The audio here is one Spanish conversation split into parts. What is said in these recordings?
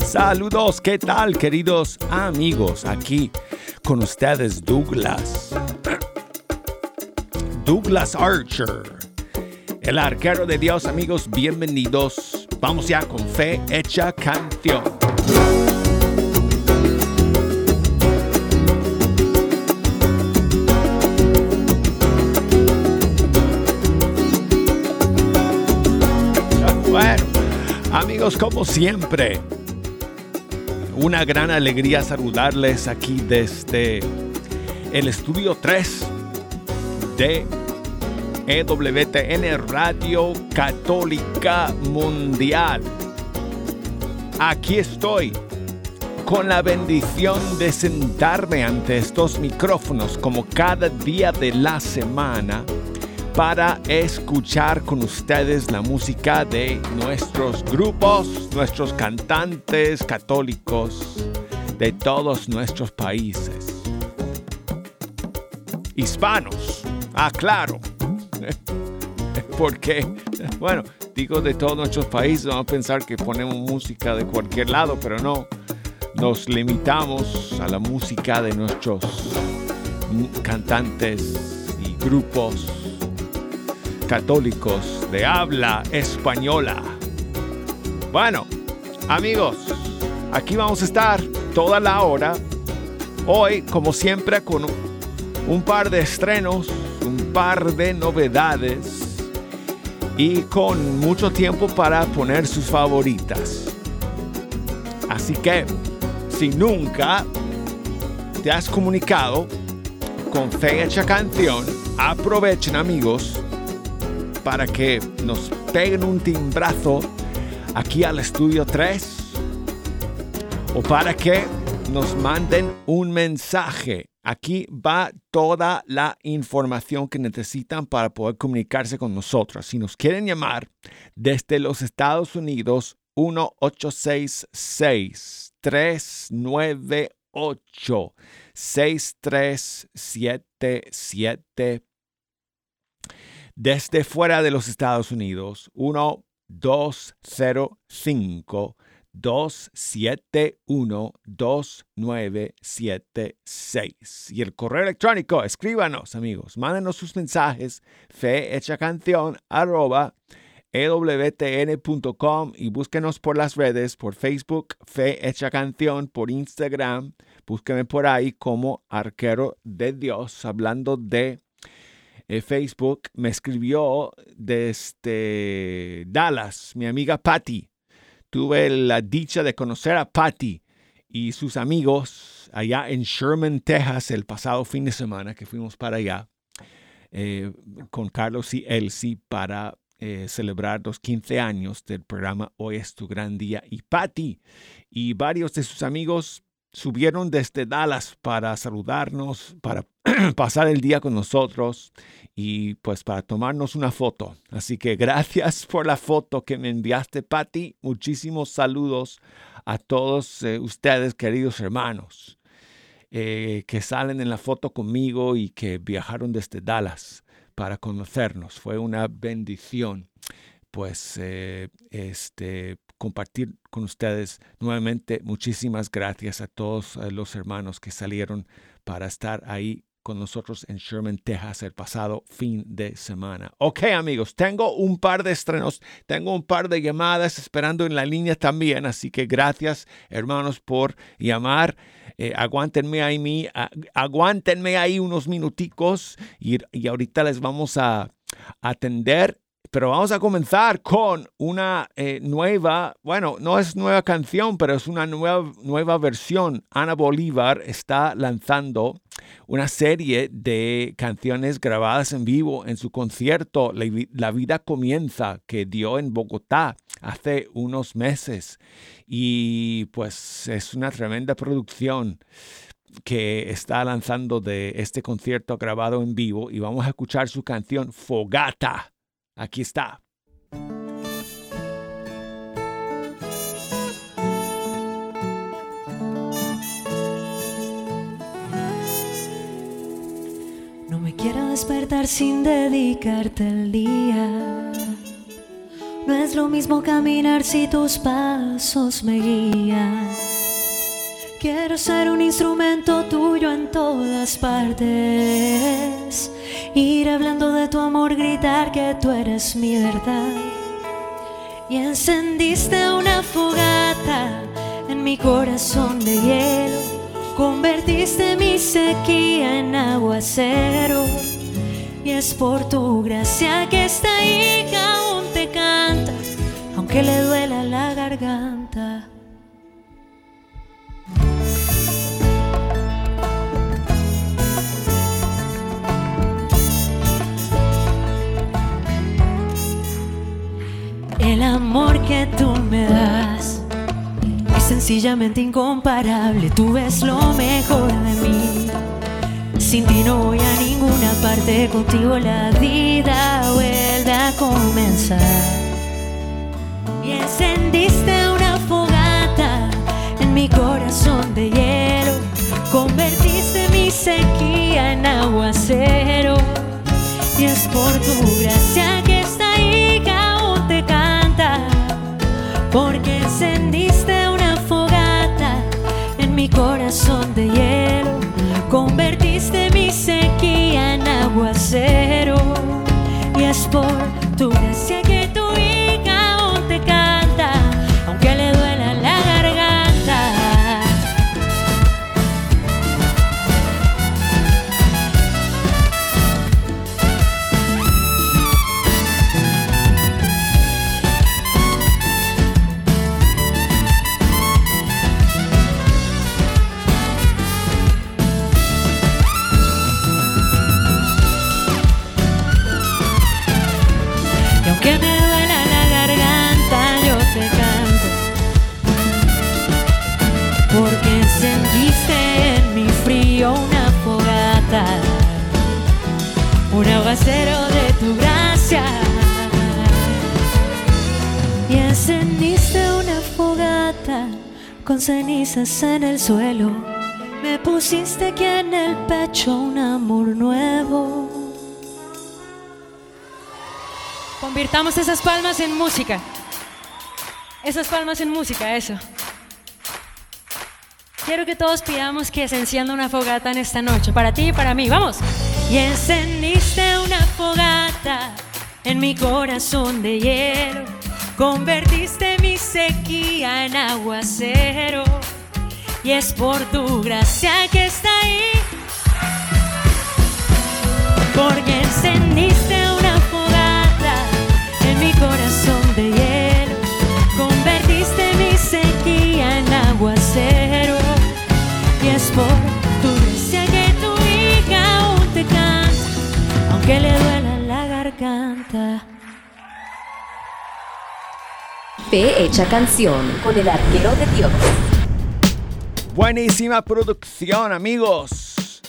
Saludos, ¿qué tal, queridos amigos? Aquí con ustedes Douglas Archer, el arquero de Dios. Amigos, bienvenidos. Vamos ya con Fe Hecha Canción. Bueno, amigos, como siempre, una gran alegría saludarles aquí desde el estudio 3 de EWTN Radio Católica Mundial. Aquí estoy con la bendición de sentarme ante estos micrófonos como cada día de la semana para escuchar con ustedes la música de nuestros grupos, nuestros cantantes católicos de todos nuestros países. Hispanos, claro. Porque, bueno, digo de todos nuestros países, vamos a pensar que ponemos música de cualquier lado, pero no. Nos limitamos a la música de nuestros cantantes y grupos católicos de habla española. Bueno, amigos, aquí vamos a estar toda la hora. Hoy, como siempre, con un par de estrenos, un par de novedades y con mucho tiempo para poner sus favoritas. Así que, si nunca te has comunicado con Fe Hecha Canción, aprovechen, amigos, para que nos peguen un timbrazo aquí al estudio 3 o para que nos manden un mensaje. Aquí va toda la información que necesitan para poder comunicarse con nosotros. Si nos quieren llamar desde los Estados Unidos, 1-866-398-6377. Desde fuera de los Estados Unidos, 1-205-271-2976. Y el correo electrónico, escríbanos, amigos. Mándenos sus mensajes, fehechacanción@ewtn.com, y búsquenos por las redes, por Facebook, Fe Hecha Canción, por Instagram. Búsquenme por ahí como Arquero de Dios. Hablando de Facebook, me escribió desde Dallas mi amiga Patty. Tuve la dicha de conocer a Patty y sus amigos allá en Sherman, Texas, el pasado fin de semana que fuimos para allá con Carlos y Elsie para celebrar los 15 años del programa Hoy es tu gran día. Y Patty y varios de sus amigos subieron desde Dallas para saludarnos, para pasar el día con nosotros y pues para tomarnos una foto. Así que gracias por la foto que me enviaste, Patty. Muchísimos saludos a todos ustedes, queridos hermanos, que salen en la foto conmigo y que viajaron desde Dallas para conocernos. Fue una bendición, pues, compartir con ustedes nuevamente. Muchísimas gracias a todos los hermanos que salieron para estar ahí con nosotros en Sherman, Texas, el pasado fin de semana. Ok, amigos, tengo un par de estrenos, tengo un par de llamadas esperando en la línea también, así que gracias, hermanos, por llamar. Aguántenme ahí unos minuticos y ahorita les vamos a atender. Pero vamos a comenzar con una nueva, bueno, no es nueva canción, pero es una nueva versión. Ana Bolívar está lanzando una serie de canciones grabadas en vivo en su concierto La Vida Comienza, que dio en Bogotá hace unos meses. Y pues es una tremenda producción que está lanzando de este concierto grabado en vivo. Y vamos a escuchar su canción Fogata. Aquí está. No me quiero despertar sin dedicarte el día. No es lo mismo caminar si tus pasos me guían. Quiero ser un instrumento tuyo en todas partes. Ir hablando de tu amor, gritar que tú eres mi verdad. Y encendiste una fogata en mi corazón de hielo. Convertiste mi sequía en aguacero. Y es por tu gracia que esta hija aún te canta, aunque le duela la garganta. El amor que tú me das es sencillamente incomparable. Tú ves lo mejor de mí. Sin ti no voy a ninguna parte. Contigo la vida vuelve a comenzar. Y encendiste una fogata en mi corazón de hielo. Convertiste mi sequía en aguacero. Y es por tu gracia que esta hija aún te canta. Porque encendiste una fogata en mi corazón de hielo. Convertiste mi sequía en aguacero. Y es por tu gracia que tu hija aún te canta, aunque le duela la garganta. Que me duela la garganta, yo te canto. Porque encendiste en mi frío una fogata, un aguacero de tu gracia. Y encendiste una fogata con cenizas en el suelo. Me pusiste aquí en el pecho un amor nuevo. Convirtamos esas palmas en música. Esas palmas en música, eso. Quiero que todos pidamos que se encienda una fogata en esta noche, para ti y para mí. ¡Vamos! Y encendiste una fogata en mi corazón de hielo. Convertiste mi sequía en aguacero. Y es por tu gracia que está ahí. Porque encendiste una fogata en mi corazón de hielo. Convertiste mi sequía en aguacero. Y es por tu gracia que tu hija aún te canta, aunque le duela la garganta. Fe Hecha Canción con el Arquero de Dios. Buenísima producción, amigos.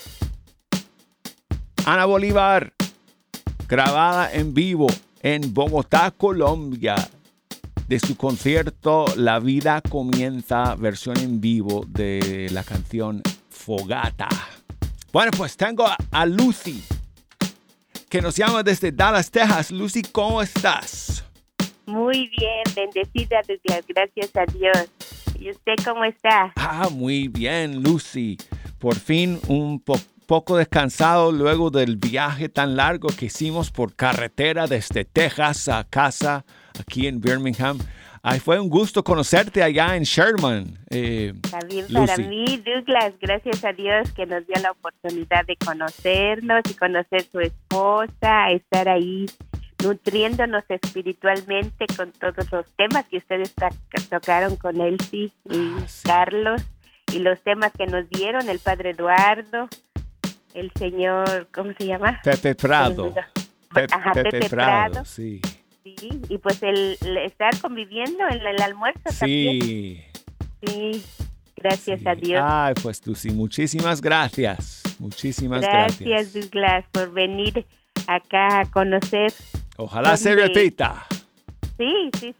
Ana Bolívar, grabada en vivo en Bogotá, Colombia, de su concierto La Vida Comienza, versión en vivo de la canción Fogata. Bueno, pues tengo a Lucy, que nos llama desde Dallas, Texas. Lucy, ¿cómo estás? Muy bien, bendecida, gracias a Dios. ¿Y usted cómo está? Muy bien, Lucy. Por fin un poco descansado luego del viaje tan largo que hicimos por carretera desde Texas a casa aquí en Birmingham. Fue un gusto conocerte allá en Sherman. También Lucy. para mí, Douglas, gracias a Dios que nos dio la oportunidad de conocernos y conocer su esposa, estar ahí nutriéndonos espiritualmente con todos los temas que ustedes tocaron con Elsie y Carlos, y los temas que nos dieron el padre Eduardo, el señor, ¿cómo se llama? Pepe Prado. Pepe Prado. Sí. Sí, y pues el estar conviviendo en el almuerzo también. Sí, gracias a Dios. Pues Lucy, muchísimas gracias. Muchísimas gracias. Gracias, Douglas, por venir acá a conocer. Ojalá se repita. Sí.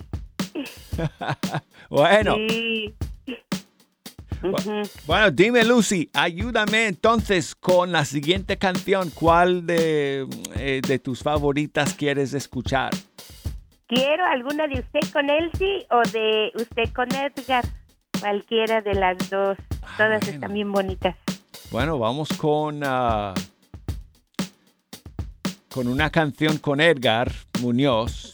Bueno. Sí. Bueno, dime, Lucy, ayúdame entonces con la siguiente canción. ¿Cuál de tus favoritas quieres escuchar? Quiero alguna de usted con Elsie o de usted con Edgar. Cualquiera de las dos. Todas están bien bonitas. Bueno, vamos con una canción con Edgar Muñoz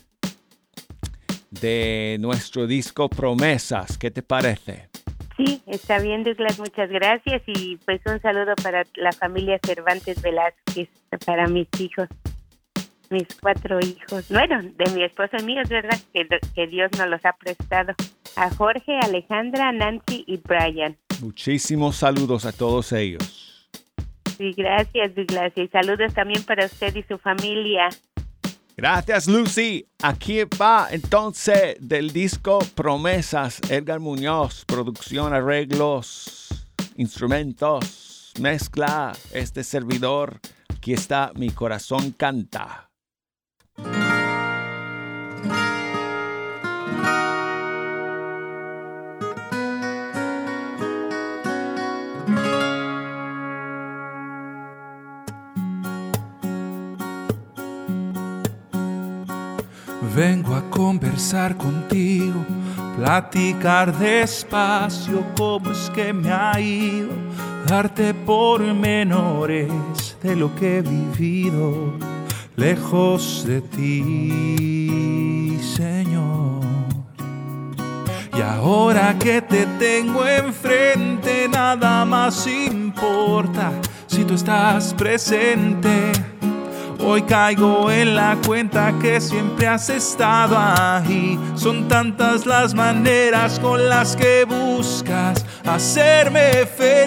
de nuestro disco Promesas. ¿Qué te parece? Sí, está bien, Douglas, muchas gracias. Y pues un saludo para la familia Cervantes Velázquez, para mis hijos, mis 4 hijos. Bueno, de mi esposo y míos, ¿verdad? Que Dios nos los ha prestado. A Jorge, Alejandra, Nancy y Brian. Muchísimos saludos a todos ellos. Sí, gracias, Douglas. Y saludos también para usted y su familia. Gracias, Lucy. Aquí va entonces del disco Promesas, Edgar Muñoz, producción, arreglos, instrumentos, mezcla, este servidor. Aquí está Mi Corazón Canta. Vengo a conversar contigo, platicar despacio cómo es que me ha ido, darte pormenores de lo que he vivido lejos de ti, Señor. Y ahora que te tengo enfrente, nada más importa si tú estás presente. Hoy caigo en la cuenta que siempre has estado ahí. Son tantas las maneras con las que buscas hacerme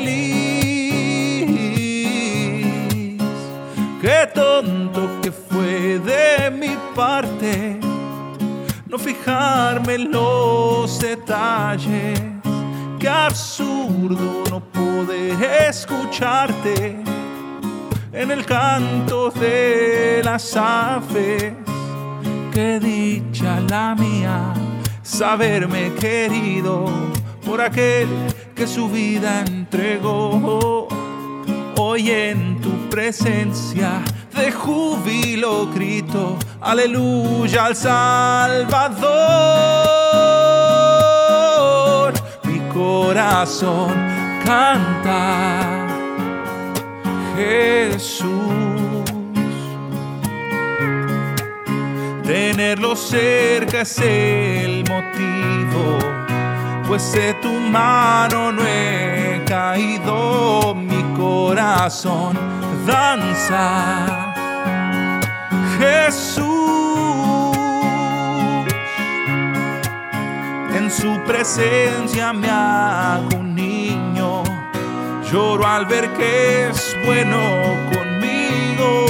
feliz. Qué tonto que fue de mi parte no fijarme en los detalles. Qué absurdo no poder escucharte en el canto de las aves. Qué dicha la mía saberme querido por aquel que su vida entregó. Hoy en tu presencia de júbilo grito, aleluya al Salvador. Mi corazón canta Jesús. Tenerlo cerca es el motivo, pues de tu mano no he caído. Mi corazón danza Jesús. En su presencia me hago un niño, lloro al ver que es bueno conmigo.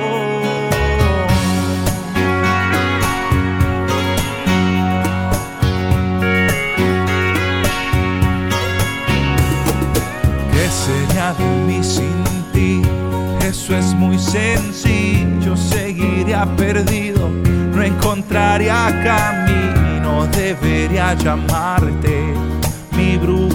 ¿Qué sería de mí sin ti? Eso es muy sencillo. Seguiría perdido, no encontraría camino. Debería llamarte mi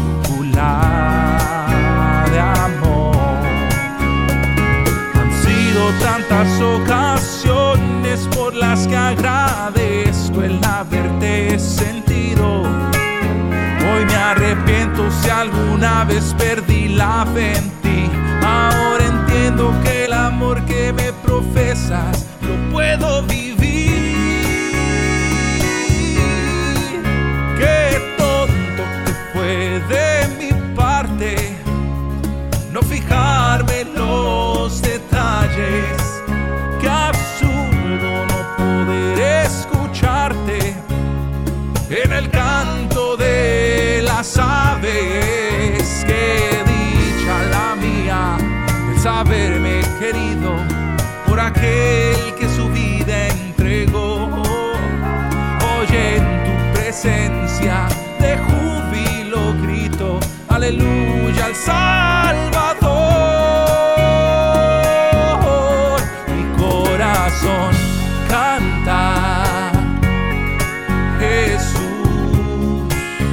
brújula de amor. Han sido tantas ocasiones por las que agradezco el haberte sentido. Hoy me arrepiento si alguna vez perdí la fe en ti. Ahora entiendo que el amor que me profesas lo puedo vivir. Qué tonto que fue de mi parte no fijarme en los detalles. Qué absurdo no poder escucharte en el canto de las aves. Qué dicha la mía el saberme querido por aquel que su vida entregó. Hoy en tu presencia de júbilo grito, aleluya al Salvador. Mi corazón canta Jesús.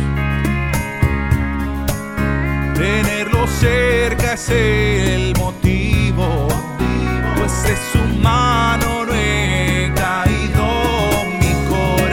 Tenerlo cerca es el motivo, pues de su mano no he caído. Mi corazón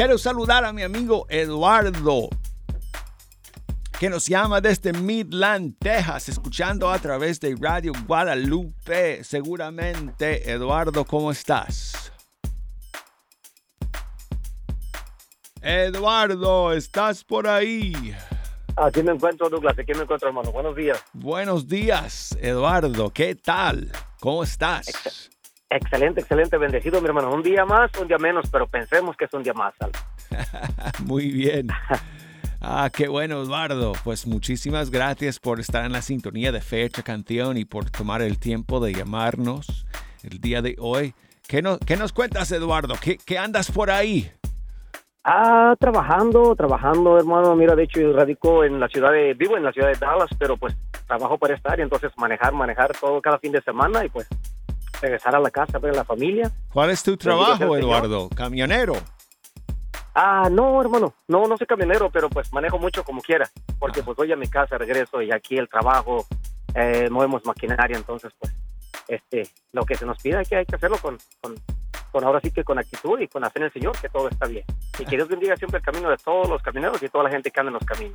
quiero saludar a mi amigo Eduardo, que nos llama desde Midland, Texas, escuchando a través de Radio Guadalupe. Seguramente, Eduardo, ¿cómo estás? Eduardo, ¿estás por ahí? Aquí me encuentro, Douglas. Aquí me encuentro, hermano. Buenos días. Buenos días, Eduardo. ¿Qué tal? ¿Cómo estás? Excelente, excelente. Bendecido, mi hermano. Un día más, un día menos, pero pensemos que es un día más. Muy bien. Qué bueno, Eduardo. Pues muchísimas gracias por estar en la sintonía de Fe Hecha Canción y por tomar el tiempo de llamarnos el día de hoy. ¿Qué nos cuentas, Eduardo? ¿Qué andas por ahí? Trabajando, hermano. Mira, de hecho, vivo en la ciudad de Dallas, pero pues trabajo para esta área, entonces manejar todo cada fin de semana y pues regresar a la casa, ver a la familia. ¿Cuál es tu trabajo, Eduardo? ¿Camionero? No, hermano, no soy camionero, pero pues manejo mucho como quiera, porque pues voy a mi casa, regreso y aquí el trabajo, movemos maquinaria, entonces pues lo que se nos pida hay que hacerlo con ahora sí que con actitud y con la fe en el Señor, que todo está bien. Y que Dios bendiga siempre el camino de todos los camineros y toda la gente que anda en los caminos.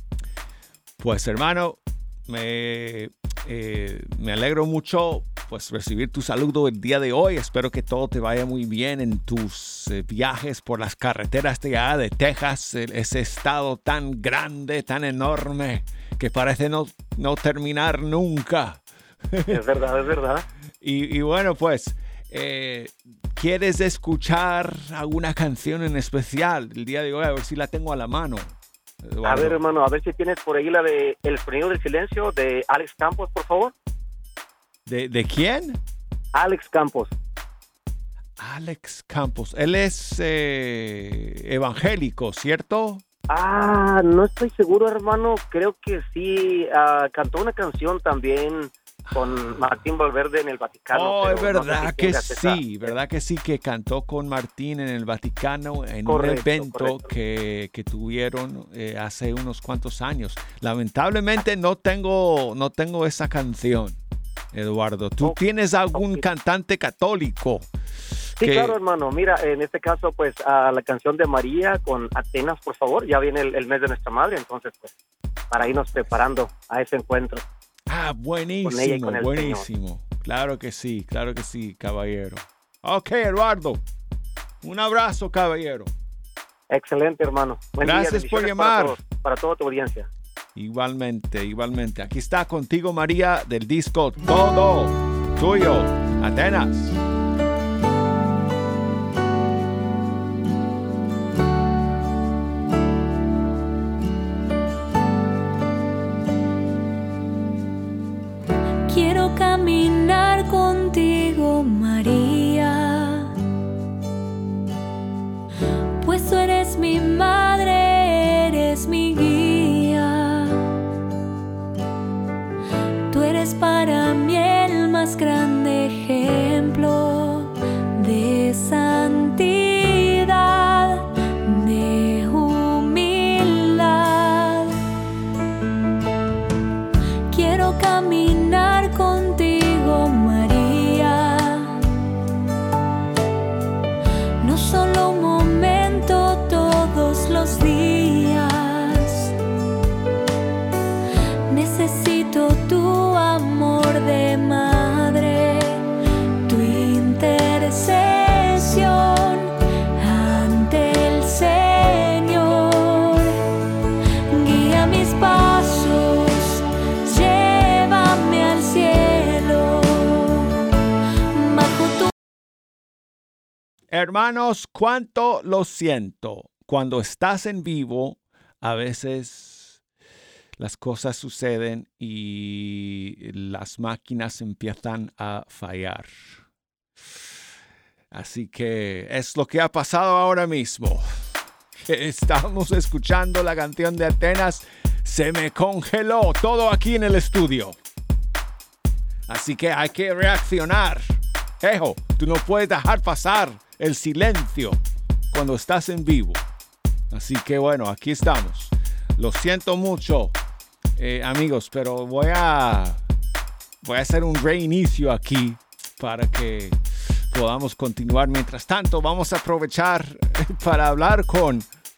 Pues, hermano, me alegro mucho pues recibir tu saludo el día de hoy. Espero que todo te vaya muy bien en tus viajes por las carreteras de allá de Texas, ese estado tan grande, tan enorme, que parece no terminar nunca. Es verdad. Y bueno, pues... ¿quieres escuchar alguna canción en especial el día de hoy? A ver si la tengo a la mano, Eduardo. A ver, hermano, a ver si tienes por ahí la de El Sonido del Silencio de Alex Campos, por favor. ¿De quién? Alex Campos. Alex Campos. Él es evangélico, ¿cierto? No estoy seguro, hermano. Creo que sí. Cantó una canción también con Martín Valverde en el Vaticano. Es verdad que sí, verdad que sí, que cantó con Martín en el Vaticano en un evento que tuvieron hace unos cuantos años. Lamentablemente no tengo esa canción, Eduardo. ¿Tú tienes algún cantante católico? Sí, claro, hermano. Mira, en este caso, pues, la canción de María con Atenas, por favor. Ya viene el mes de nuestra madre, entonces, pues, para irnos preparando a ese encuentro. Buenísimo, buenísimo. Señor. Claro que sí, caballero. Ok, Eduardo. Un abrazo, caballero. Excelente, hermano. Gracias por llamar. Para toda tu audiencia. Igualmente. Aquí está contigo, María, del disco Todo Tuyo, Atenas. Quiero caminar contigo, María, pues tú eres mi madre, eres mi guía. Tú eres para mí el más grande ejemplo de santidad, de humildad. Quiero caminar contigo, María, no solo un momento, todos los días. Necesito tu amor de madre, tu intercesión ante el Señor. Guía mis pasos, llévame al cielo, bajo tu... Hermanos, cuánto lo siento. Cuando estás en vivo, a veces las cosas suceden y las máquinas empiezan a fallar. Así que es lo que ha pasado ahora mismo. Estamos escuchando la canción de Atenas. Se me congeló todo aquí en el estudio. Así que hay que reaccionar. Ejo, tú no puedes dejar pasar el silencio cuando estás en vivo. Así que bueno, aquí estamos. Lo siento mucho, amigos, pero voy a hacer un reinicio aquí para que podamos continuar. Mientras tanto, vamos a aprovechar para hablar con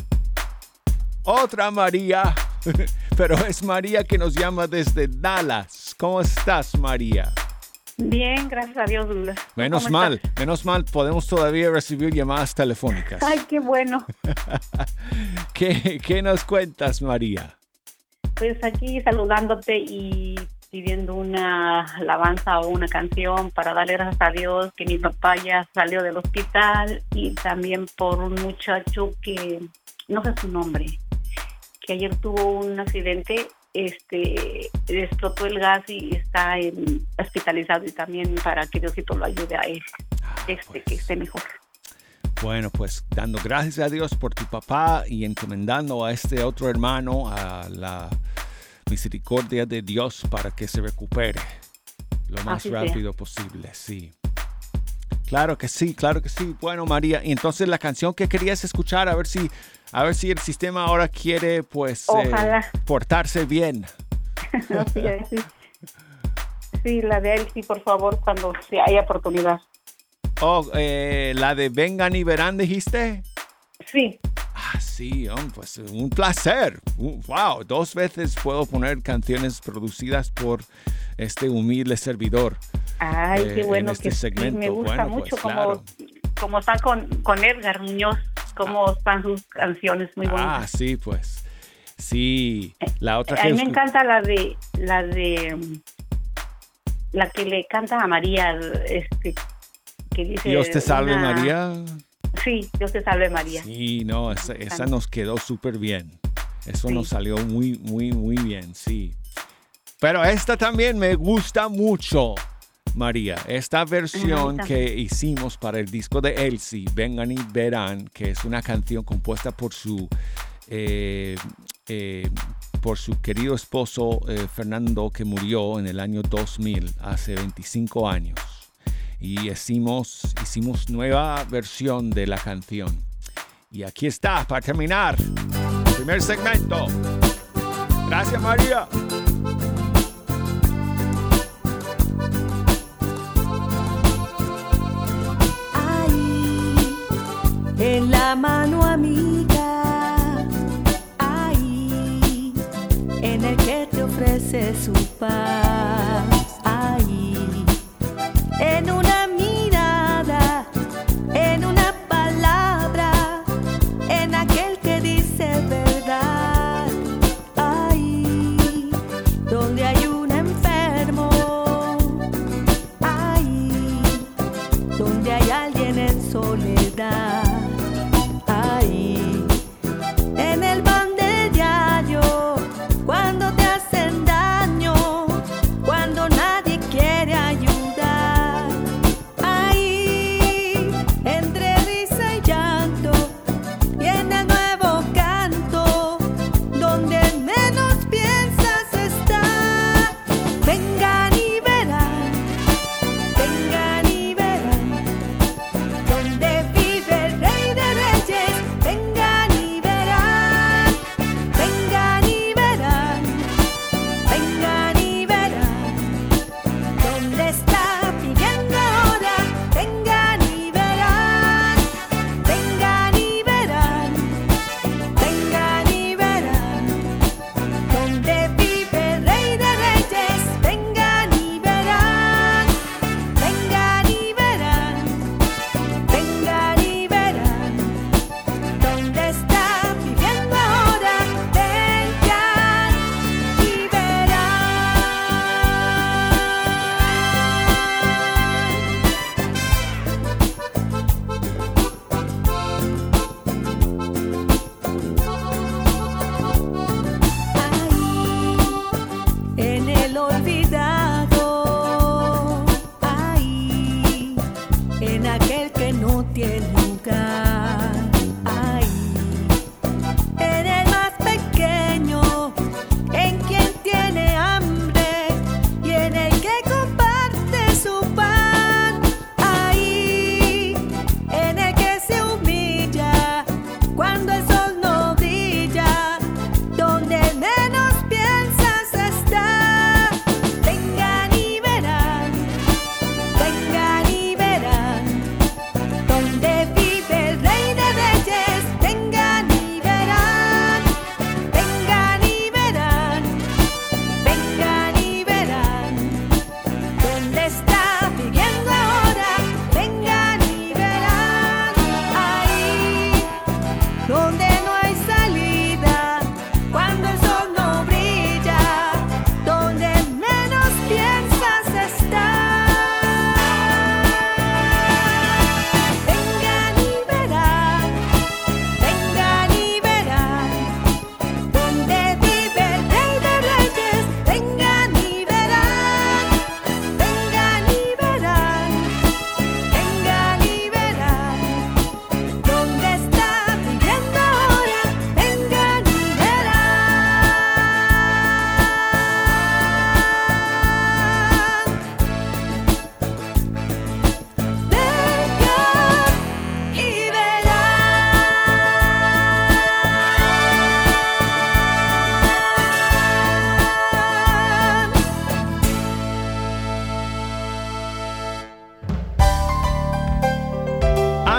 otra María, pero es María que nos llama desde Dallas. ¿Cómo estás, María? Bien, gracias a Dios, Douglas. Menos mal, podemos todavía recibir llamadas telefónicas. Ay, qué bueno. ¿Qué nos cuentas, María? Pues aquí saludándote y pidiendo una alabanza o una canción para darle gracias a Dios que mi papá ya salió del hospital, y también por un muchacho que no sé su nombre, que ayer tuvo un accidente, explotó el gas y está hospitalizado, y también para que Diosito lo ayude a él, que esté mejor. Bueno, pues dando gracias a Dios por tu papá y encomendando a este otro hermano a la misericordia de Dios para que se recupere lo más rápido posible, sí. Claro que sí. Bueno, María, y entonces la canción que querías escuchar, a ver si el sistema ahora quiere, pues, portarse bien. Sí, la de él, sí, por favor, cuando se haya oportunidad. La de Vengan y Verán, ¿dijiste? Sí. Sí, pues un placer. Wow, 2 veces puedo poner canciones producidas por este humilde servidor. Ay, qué bueno, este que segmento. Me gusta mucho como está con Edgar Muñoz, cómo están sus canciones, muy bonitas. Sí, pues. Sí, la otra a mí me encanta la que le canta a María, que dice Dios te salve, María. Sí, Dios te salve, María. Sí, no, esa nos quedó súper bien. Eso nos salió muy, muy, muy bien, sí. Pero esta también me gusta mucho, María. Esta versión que hicimos para el disco de Elsie, Vengan y Verán, que es una canción compuesta por su querido esposo Fernando, que murió en el año 2000, hace 25 años. Y hicimos nueva versión de la canción. Y aquí está, para terminar, primer segmento. Gracias, María. Ahí, en la mano amiga, ahí, en el que te ofrece su paz, ahí. En una mirada, en una palabra, en aquel que dice verdad. Ahí, donde hay un enfermo, ahí, donde hay alguien en soledad. Ahí, en el pan de diario, cuando te hacen daño, cuando nadie quiere ayudar. Donde vive el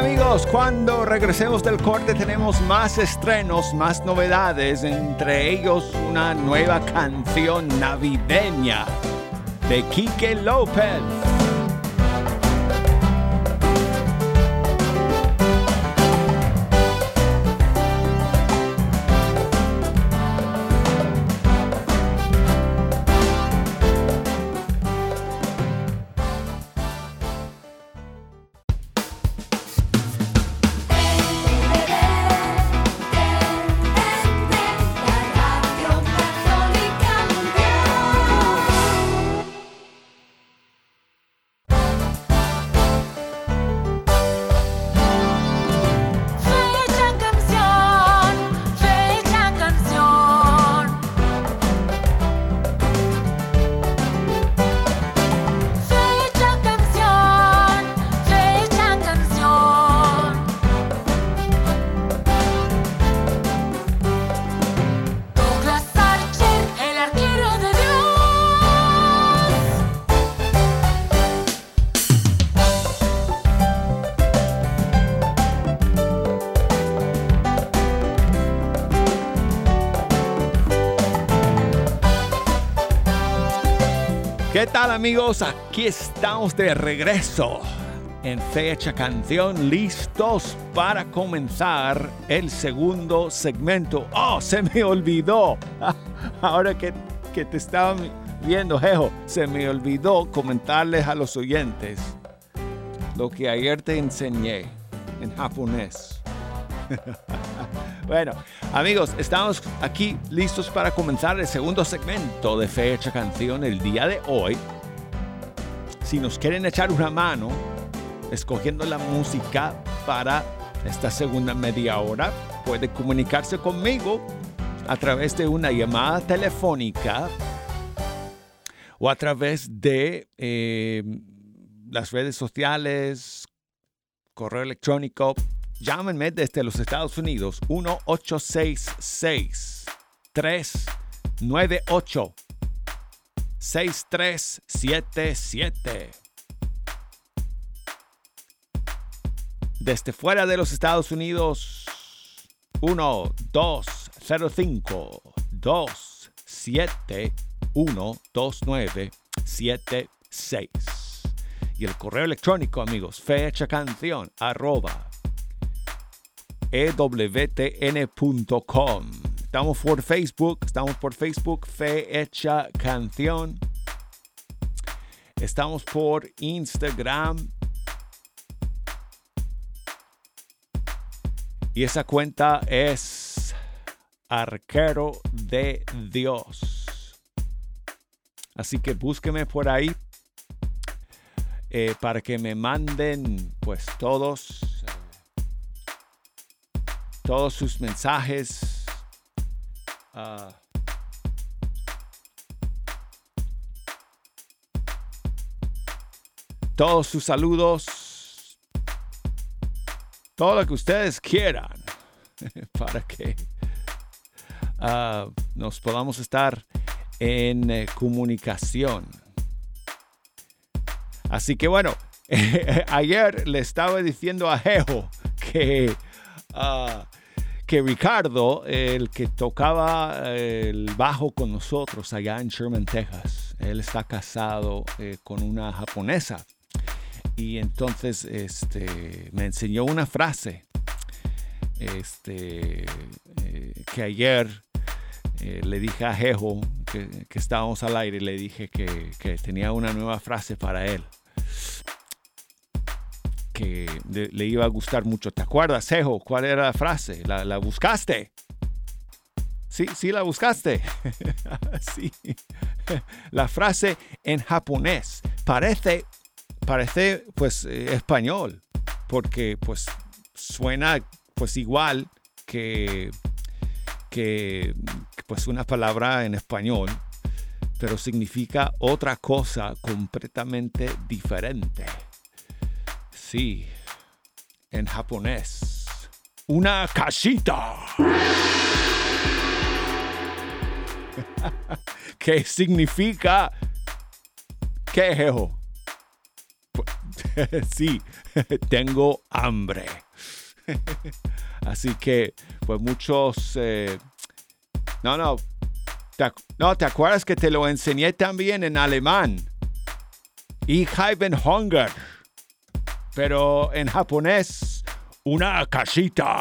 amigos? Cuando regresemos del corte tenemos más estrenos, más novedades, entre ellos una nueva canción navideña de Quique López. ¿Qué tal amigos? Aquí estamos de regreso en Fecha Canción, listos para comenzar el segundo segmento. ¡Oh, se me olvidó! Ahora que te estaba viendo, Jejo, se me olvidó comentarles a los oyentes lo que ayer te enseñé en japonés. Bueno, amigos, estamos aquí listos para comenzar el segundo segmento de Fecha Canción el día de hoy. Si nos quieren echar una mano escogiendo la música para esta segunda media hora, puede comunicarse conmigo a través de una llamada telefónica o a través de las redes sociales, correo electrónico. Llámenme desde los Estados Unidos, 1-866-398-6377. Desde fuera de los Estados Unidos, 1-205-271-2976. Y el correo electrónico, amigos, fechacanción@ewtn.com. Estamos por Facebook, Fe Hecha Canción. Estamos por Instagram. Y esa cuenta es Arquero de Dios. Así que búsqueme por ahí para que me manden pues todos sus mensajes. Todos sus saludos. Todo lo que ustedes quieran. Para que nos podamos estar en comunicación. Así que bueno, ayer le estaba diciendo a Jejo que Ricardo, el que tocaba el bajo con nosotros allá en Sherman, Texas, él está casado con una japonesa. Y entonces me enseñó una frase que ayer le dije a Jejo que estábamos al aire, le dije que tenía una nueva frase para él que le iba a gustar mucho. ¿Te acuerdas, Jejo? ¿Cuál era la frase? ¿La buscaste? Sí, la buscaste. Sí. La frase en japonés parece pues español, porque pues suena pues igual que pues una palabra en español, pero significa otra cosa completamente diferente. Sí, en japonés. Una casita. ¿Qué significa? ¿Qué, Jejo? Sí, tengo hambre. Así que, pues muchos... ¿te acuerdas que te lo enseñé también en alemán? Ich habe Hunger. Pero en japonés, una casita.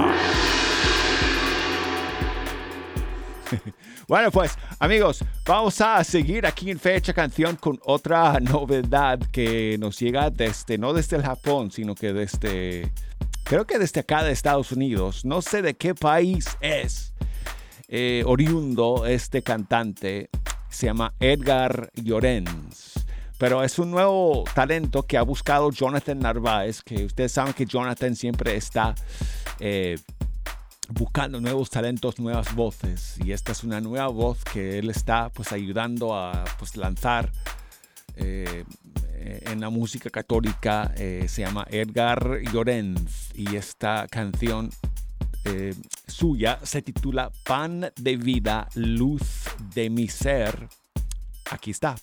Bueno, pues, amigos, vamos a seguir aquí en Fecha Canción con otra novedad que nos llega no desde el Japón, sino que creo que desde acá de Estados Unidos. No sé de qué país es oriundo este cantante. Se llama Edgar Llorens. Pero es un nuevo talento que ha buscado Jonathan Narváez, que ustedes saben que Jonathan siempre está buscando nuevos talentos, nuevas voces. Y esta es una nueva voz que él está pues ayudando a pues lanzar en la música católica. Se llama Edgar Llorens y esta canción suya se titula Pan de vida, luz de mi ser. Aquí está.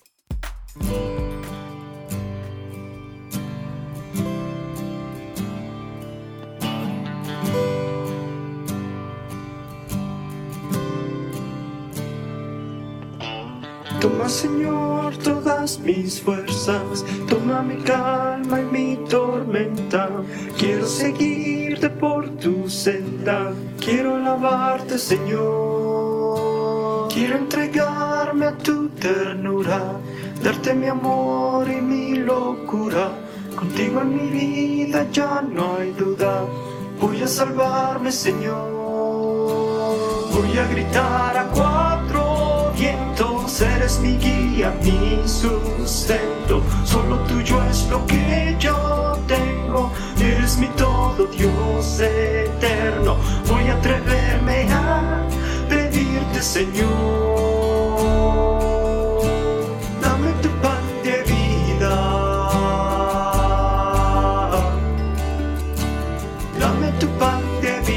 Toma, Señor, todas mis fuerzas, toma mi calma y mi tormenta. Quiero seguirte por tu senda, quiero alabarte, Señor. Quiero entregarme a tu ternura, darte mi amor y mi locura. Contigo en mi vida ya no hay duda, voy a salvarme, Señor. Voy a gritar a cuatro vientos, eres mi guía, mi sustento. Solo tuyo es lo que yo tengo, eres mi todo, Dios eterno. Voy a atreverme a pedirte, Señor, dame tu pan de vida, dame tu pan de vida.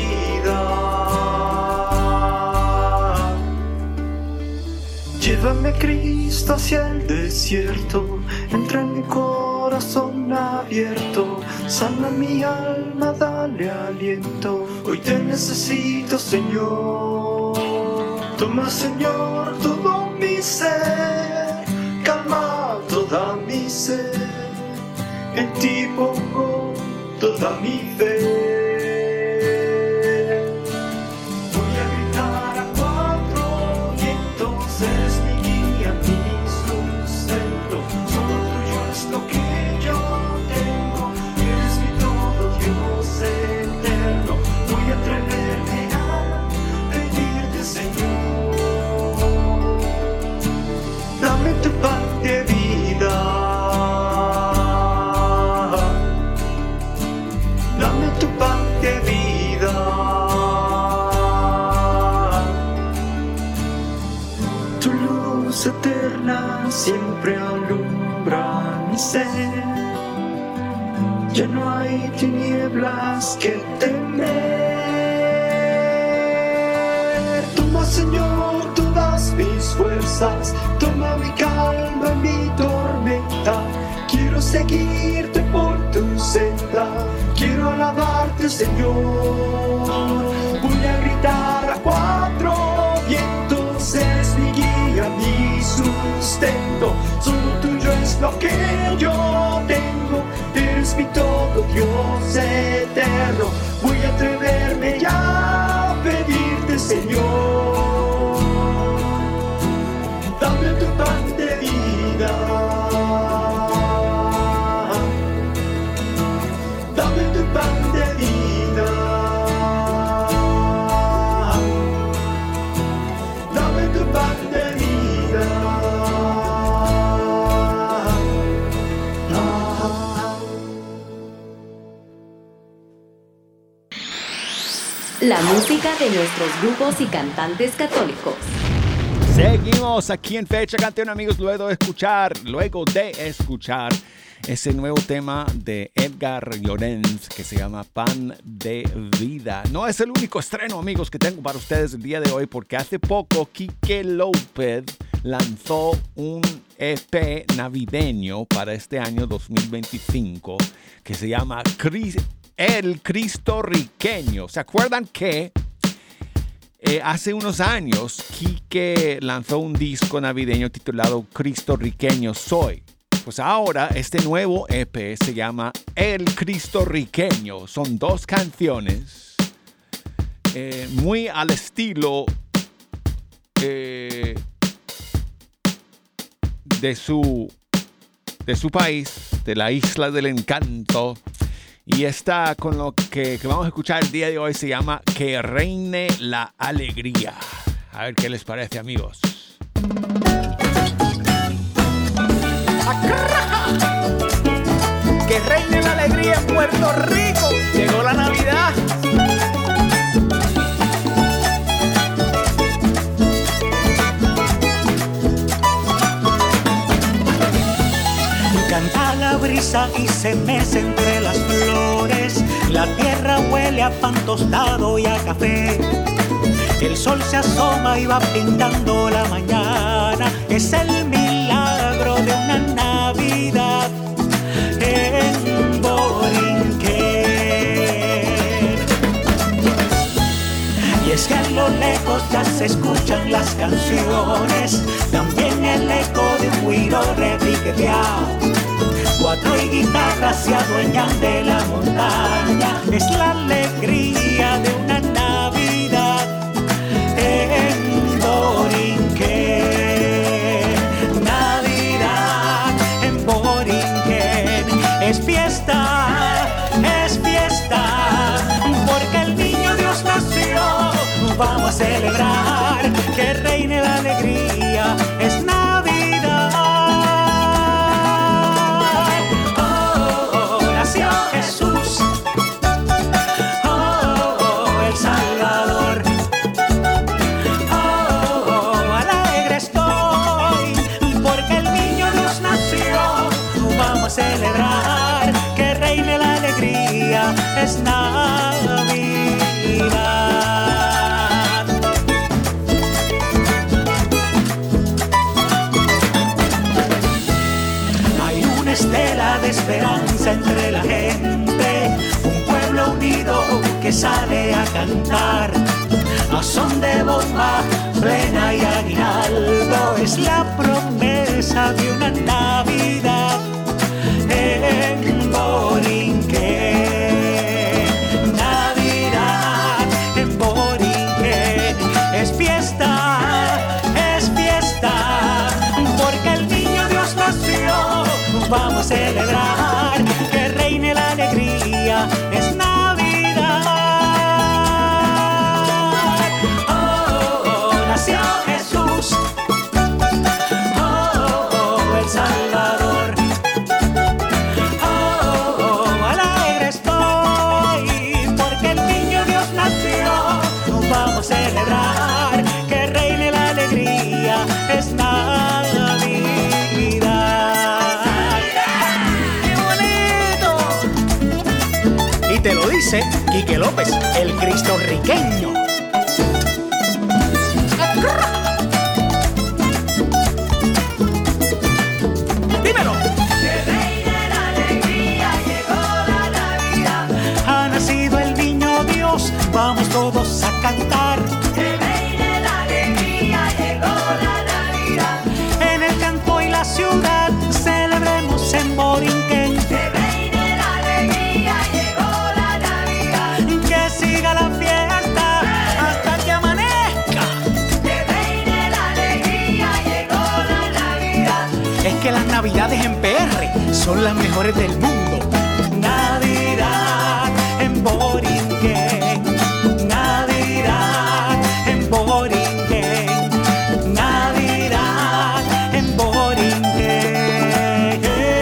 Llévame, Cristo, hacia el desierto, entra en mi corazón abierto, sana mi alma, dale aliento, hoy te necesito, Señor. Toma, Señor, todo mi ser, calma toda mi sed, en ti pongo toda mi fe. Eterna siempre alumbra mi ser, ya no hay tinieblas que temer. Toma, Señor, todas mis fuerzas, toma mi calma y mi tormenta. Quiero seguirte por tu senda, quiero alabarte, Señor. Voy a gritar a cuatro vientos, eres mi guía, mi sustento. Solo tuyo es lo que yo tengo, eres mi todo, Dios eterno. Voy a atreverme ya a pedirte, Señor, dame tu pan de vida, dame tu pan de vida, dame tu pan de vida. La música de nuestros grupos y cantantes católicos. Seguimos aquí en Fecha Canción, amigos, luego de escuchar ese nuevo tema de Edgar Llorens que se llama Pan de Vida. No es el único estreno, amigos, que tengo para ustedes el día de hoy, porque hace poco Quique López lanzó un EP navideño para este año 2025 que se llama El Cristorriqueño. ¿Se acuerdan que hace unos años Quique lanzó un disco navideño titulado Cristorriqueño Soy? Pues ahora este nuevo EP se llama El Cristorriqueño. Son 2 canciones muy al estilo de su país, de la Isla del Encanto. Y esta con lo que vamos a escuchar el día de hoy se llama Que Reine la Alegría. A ver qué les parece, amigos. Que reine la alegría en Puerto Rico. Llegó la Navidad. Canta la brisa y se mece entre las flores. La tierra huele a pan tostado y a café. El sol se asoma y va pintando la mañana. Es el milagro de una Navidad en Borinquen. Y es que a lo lejos ya se escuchan las canciones, también el eco de un güiro repiqueteado. 4 y guitarras se adueñan de la montaña. Es la alegría de una Navidad en Borinquen. Navidad en Borinquen. Es fiesta, porque el niño Dios nació. Vamos a celebrar que reine la alegría. Es Navidad. Oh, nació Jesús. Oh, el Salvador. Oh, alegre estoy porque el niño Dios nació. Vamos a celebrar que reine la alegría. Es Navidad. Estela de esperanza entre la gente, un pueblo unido que sale a cantar a son de bomba plena y aguinaldo. Es la promesa de una Navidad en Borinquen. Navidad en Borinquen. Es fiesta, porque el niño Dios nació. Vamos a celebrar que reine la alegría. Es Navidad. Oh, nació Jesús. Oh, el Salvador. Oh, alegre estoy porque el niño Dios nació. Vamos a celebrar que reine la alegría. Es Navidad. Te lo dice Quique López, el cristorriqueño. Dímelo. Que reine la alegría, llegó la Navidad. Ha nacido el niño Dios, vamos todos a cantar. Que reine la alegría, llegó la Navidad. En el campo y la ciudad celebremos en Borinquen. Que reine la alegría, llegó la Navidad. Que siga la fiesta hasta que amanezca. Que reine la alegría, llegó la Navidad. Es que las navidades en PR son las mejores del mundo. Navidad en Borinquen. Navidad en Borinquen. Navidad en Borinquen.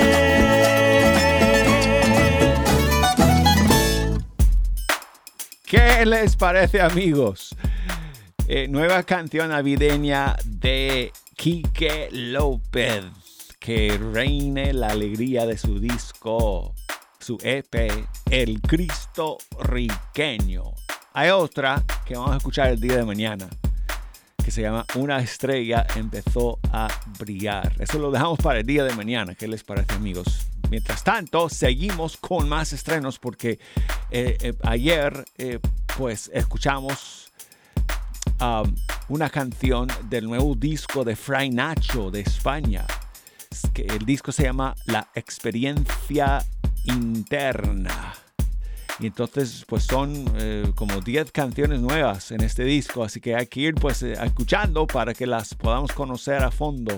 ¿Qué les parece, amigos? Nueva canción navideña de Quique López. Que reine la alegría de su disco, su EP, El Cristorriqueño. Hay otra que vamos a escuchar el día de mañana. que se llama Una estrella empezó a brillar. Eso lo dejamos para el día de mañana. ¿Qué les parece, amigos? Mientras tanto, seguimos con más estrenos porque ayer pues escuchamos una canción del nuevo disco de Fray Nacho de España. El disco se llama La Experiencia Interna. Y entonces pues son como 10 canciones nuevas en este disco, así que hay que ir pues escuchando para que las podamos conocer a fondo.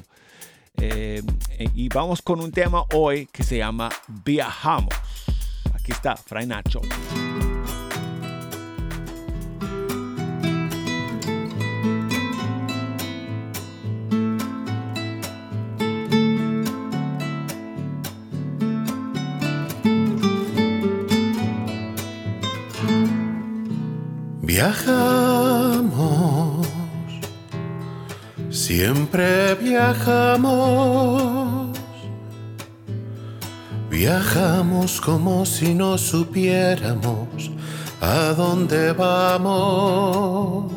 Y vamos con un tema hoy que se llama Viajamos. Aquí está Fray Nacho. Viajamos, siempre viajamos, viajamos como si no supiéramos a dónde vamos.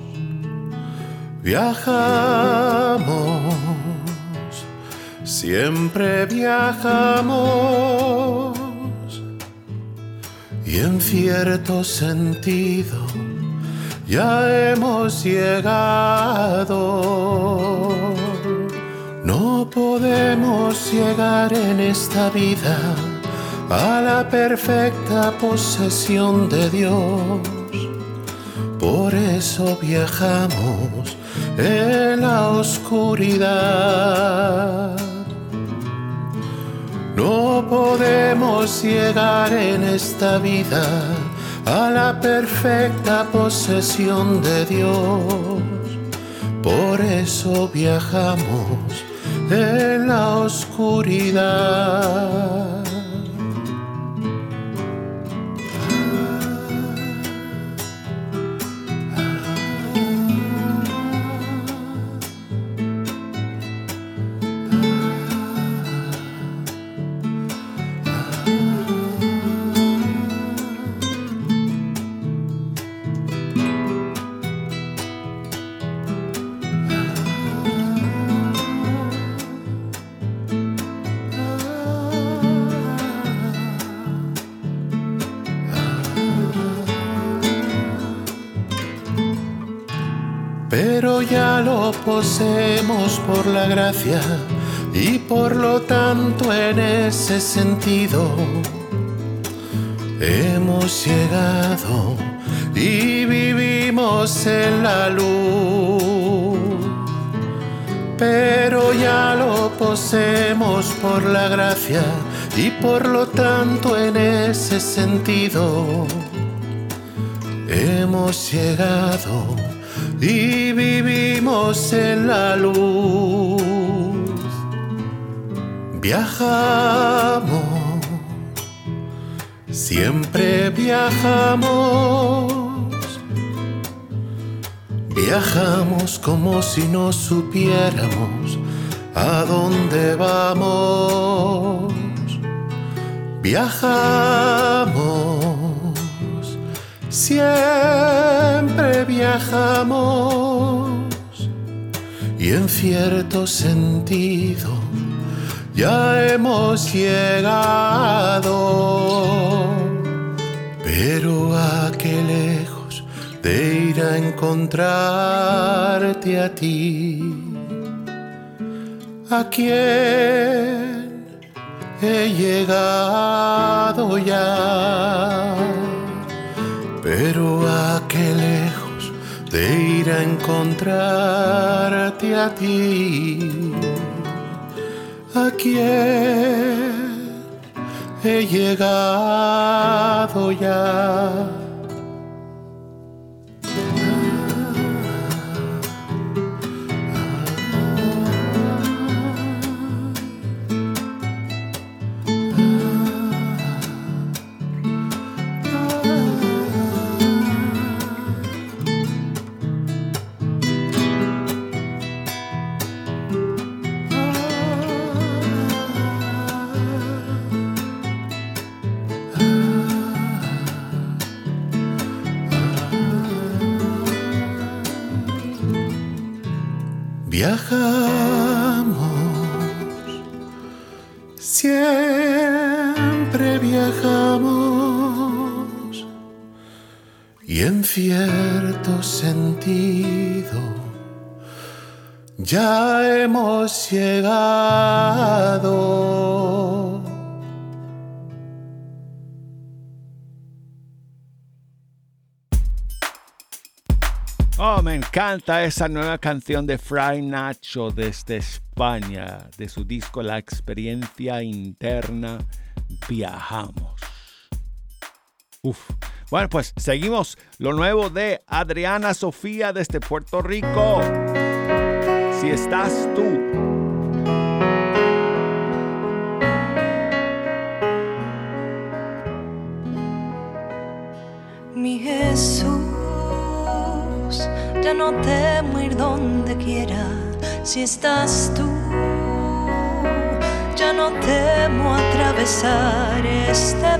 Viajamos, siempre viajamos, y en cierto sentido ya hemos llegado. No podemos llegar en esta vida a la perfecta posesión de Dios. Por eso viajamos en la oscuridad. No podemos llegar en esta vida a la perfecta posesión de Dios. Por eso viajamos en la oscuridad. Pero ya lo poseemos por la gracia y por lo tanto en ese sentido hemos llegado y vivimos en la luz. Pero ya lo poseemos por la gracia y por lo tanto en ese sentido hemos llegado y vivimos en la luz. Viajamos, siempre viajamos, viajamos como si no supiéramos a dónde vamos. Viajamos, siempre viajamos, y en cierto sentido ya hemos llegado. Pero a qué lejos de ir a encontrarte a ti, a quien he llegado ya. Pero a qué lejos de ir a encontrarte a ti, a quien he llegado ya. Viajamos, siempre viajamos, y en cierto sentido ya hemos llegado. Oh, me encanta esa nueva canción de Fray Nacho desde España, de su disco La Experiencia Interna, Viajamos. Uf. Bueno, pues seguimos lo nuevo de Adriana Sofía desde Puerto Rico. Si estás tú. Mi Jesús, ya no temo ir donde quiera. Si estás tú, ya no temo atravesar este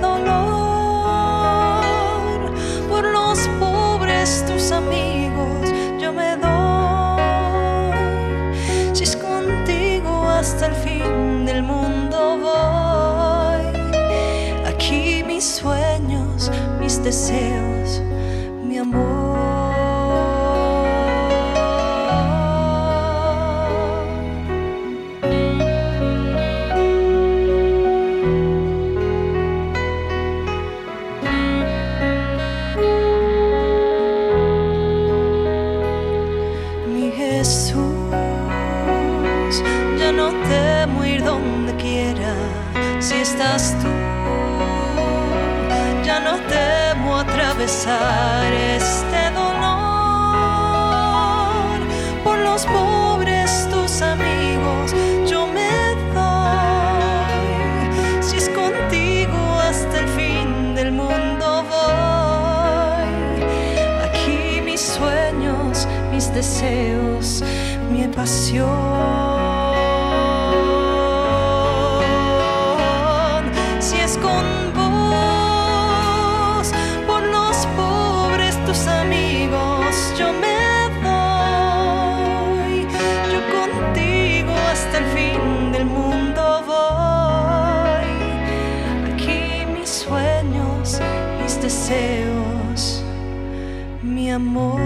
dolor. Por los pobres tus amigos yo me doy. Si es contigo hasta el fin del mundo voy. Aquí mis sueños, mis deseos, mi amor. Estás tú, ya no temo atravesar este dolor. Por los pobres tus amigos yo me doy. Si es contigo hasta el fin del mundo voy. Aquí mis sueños, mis deseos, mi pasión. Deseos, mi amor.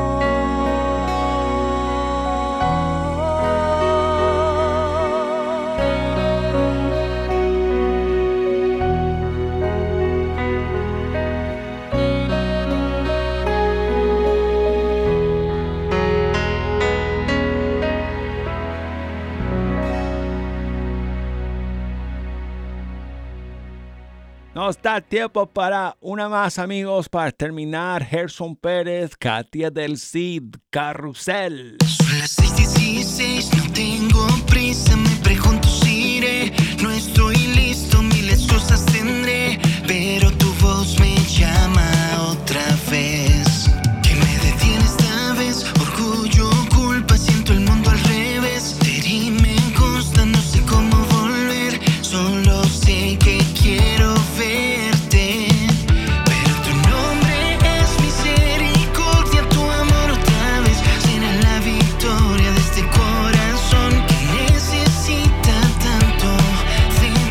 Nos da tiempo para una más, amigos, para terminar. Gerson Pérez, Katia del Cid, Carrusel. Son las 6:16, no tengo prisa, me pregunto si iré. No estoy listo, miles cosas tendré, pero tu voz me llama otra vez. ¿Qué me detiene esta vez? Orgullo, culpa, siento el mundo al revés. Te herí, me consta, no sé cómo volver, solo sé que quiero verte, pero tu nombre es misericordia, tu amor otra vez será la victoria de este corazón que necesita tanto de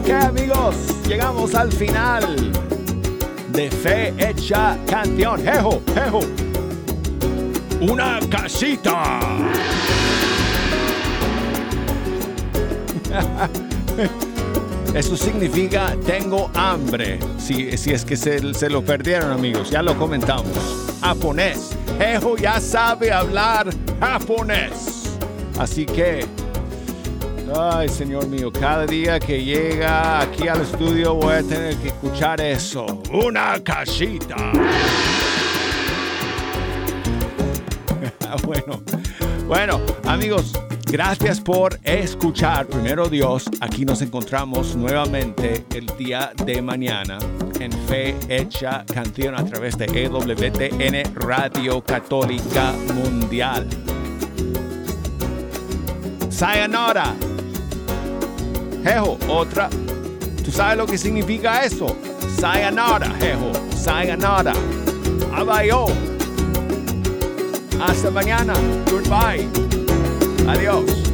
Ok, amigos, llegamos al final de Fe Hecha Canción. Jejo, jejo. Una casita. Eso significa tengo hambre. Si es que se lo perdieron, amigos, ya lo comentamos. Japonés. Jejo ya sabe hablar japonés. Así que, ay, Señor mío, cada día que llega aquí al estudio voy a tener que escuchar eso. Una casita. Bueno, amigos, gracias por escuchar. Primero Dios, aquí nos encontramos nuevamente el día de mañana en Fe Hecha Canción a través de EWTN Radio Católica Mundial. Sayonara. Jejo, otra. ¿Tú sabes lo que significa eso? Sayonara, jejo. Sayonara. Abayo. Hasta mañana. Goodbye. Adiós.